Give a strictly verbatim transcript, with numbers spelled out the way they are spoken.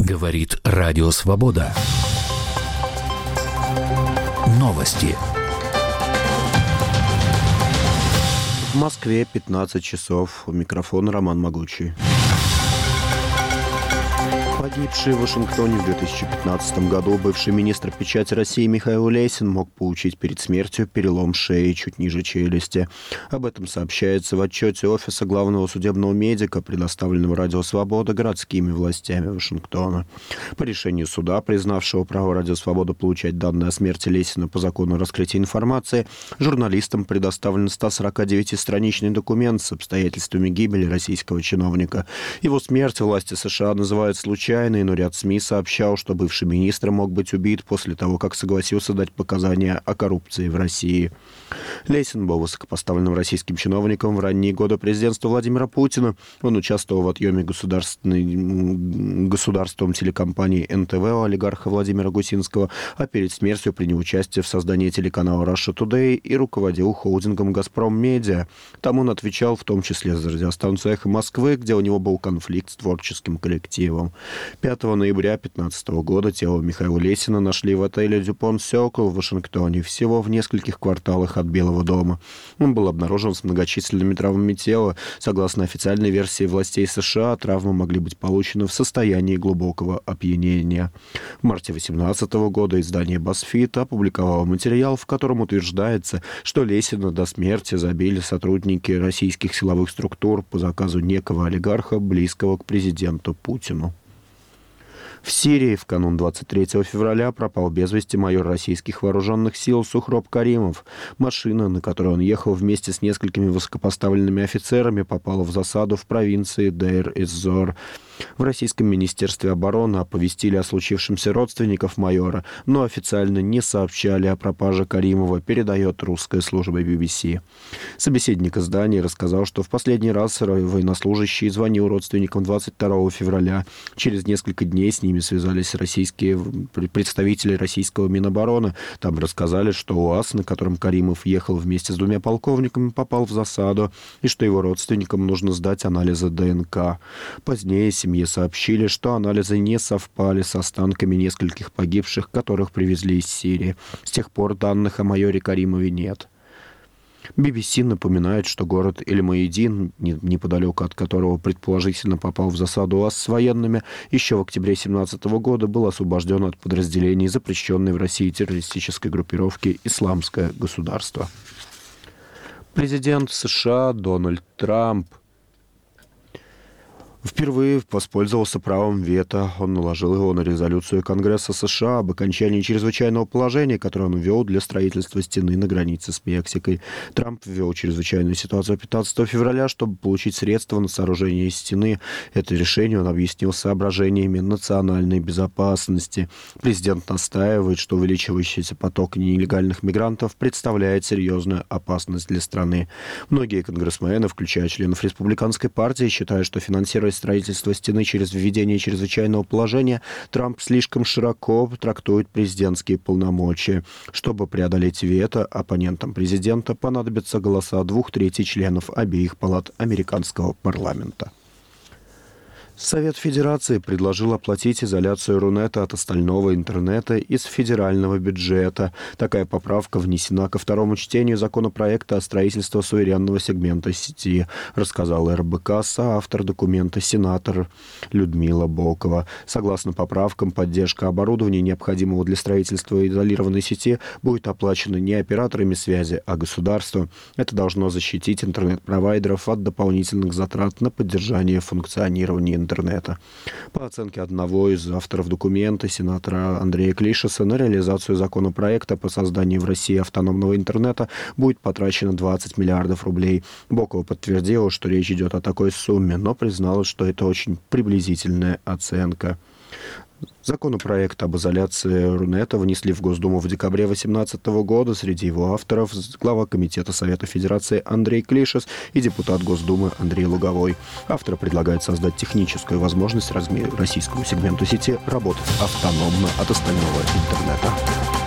Говорит Радио Свобода. Новости. В Москве пятнадцать часов. У микрофона Роман Могучий. Погибший в Вашингтоне в две тысячи пятнадцатом году бывший министр печати России Михаил Лесин мог получить перед смертью перелом шеи чуть ниже челюсти. Об этом сообщается в отчете Офиса главного судебного медика, предоставленного Радио Свобода городскими властями Вашингтона. По решению суда, признавшего право Радио Свобода получать данные о смерти Лесина по закону о раскрытии информации, журналистам предоставлен сто сорок девятистраничный документ с обстоятельствами гибели российского чиновника. Его смерть власти США называют случайной, но ряд СМИ сообщал, что бывший министр мог быть убит после того, как согласился дать показания о коррупции в России. Лесин был высокопоставленным российским чиновником в ранние годы президентства Владимира Путина. Он участвовал в отъеме государственной, государством телекомпании эн тэ вэ у олигарха Владимира Гусинского, а перед смертью принял участие в создании телеканала Russia Today и руководил холдингом «Газпром Медиа». Там он отвечал в том числе за радиостанцию «Эхо Москвы», где у него был конфликт с творческим коллективом. пятого ноября две тысячи пятнадцатого года тело Михаила Лесина нашли в отеле «Дюпон Сёркл» в Вашингтоне, всего в нескольких кварталах от Белого дома. Он был обнаружен с многочисленными травмами тела. Согласно официальной версии властей США, травмы могли быть получены в состоянии глубокого опьянения. В марте две тысячи восемнадцатого года издание BuzzFeed опубликовало материал, в котором утверждается, что Лесина до смерти забили сотрудники российских силовых структур по заказу некого олигарха, близкого к президенту Путину. В Сирии в канун двадцать третьего февраля пропал без вести майор российских вооруженных сил Сухроб Каримов. Машина, на которой он ехал вместе с несколькими высокопоставленными офицерами, попала в засаду в провинции Дейр-эз-Зор. В российском министерстве обороны оповестили о случившемся родственников майора, но официально не сообщали о пропаже Каримова, передает русская служба би би си. Собеседник издания рассказал, что в последний раз военнослужащий звонил родственникам двадцать второго февраля. Через несколько дней с ними связались российские представители российского Минобороны. Там рассказали, что УАЗ, на котором Каримов ехал вместе с двумя полковниками, попал в засаду, и что его родственникам нужно сдать анализы дэ эн ка. Позднее семье сообщили, что анализы не совпали с останками нескольких погибших, которых привезли из Сирии. С тех пор данных о майоре Каримове нет. би би си напоминает, что город Эль-Муэйдин, неподалеку от которого предположительно попал в засаду УАЗ с военными, еще в октябре две тысячи семнадцатого года был освобожден от подразделений запрещенной в России террористической группировки «Исламское государство». Президент США Дональд Трамп впервые воспользовался правом вето. Он наложил его на резолюцию Конгресса США об окончании чрезвычайного положения, которое он ввел для строительства стены на границе с Мексикой. Трамп ввел чрезвычайную ситуацию пятнадцатого февраля, чтобы получить средства на сооружение стены. Это решение он объяснил соображениями национальной безопасности. Президент настаивает, что увеличивающийся поток нелегальных мигрантов представляет серьезную опасность для страны. Многие конгрессмены, включая членов республиканской партии, считают, что финансирование строительство стены через введение чрезвычайного положения Трамп слишком широко трактует президентские полномочия. Чтобы преодолеть вето, оппонентам президента понадобятся голоса двух третей членов обеих палат американского парламента. Совет Федерации предложил оплатить изоляцию Рунета от остального интернета из федерального бюджета. Такая поправка внесена ко второму чтению законопроекта о строительстве суверенного сегмента сети, рассказал эр бэ ка соавтор документа сенатор Людмила Бокова. Согласно поправкам, поддержка оборудования, необходимого для строительства изолированной сети, будет оплачена не операторами связи, а государством. Это должно защитить интернет-провайдеров от дополнительных затрат на поддержание функционирования интернета. интернета. По оценке одного из авторов документа, сенатора Андрея Клишеса, на реализацию законопроекта по созданию в России автономного интернета будет потрачено двадцать миллиардов рублей. Бокова подтвердила, что речь идет о такой сумме, но признала, что это очень приблизительная оценка. Законопроект об изоляции Рунета внесли в Госдуму в декабре две тысячи восемнадцатого года. Среди его авторов глава Комитета Совета Федерации Андрей Клишес и депутат Госдумы Андрей Луговой. Авторы предлагают создать техническую возможность российскому сегменту сети работать автономно от остального интернета.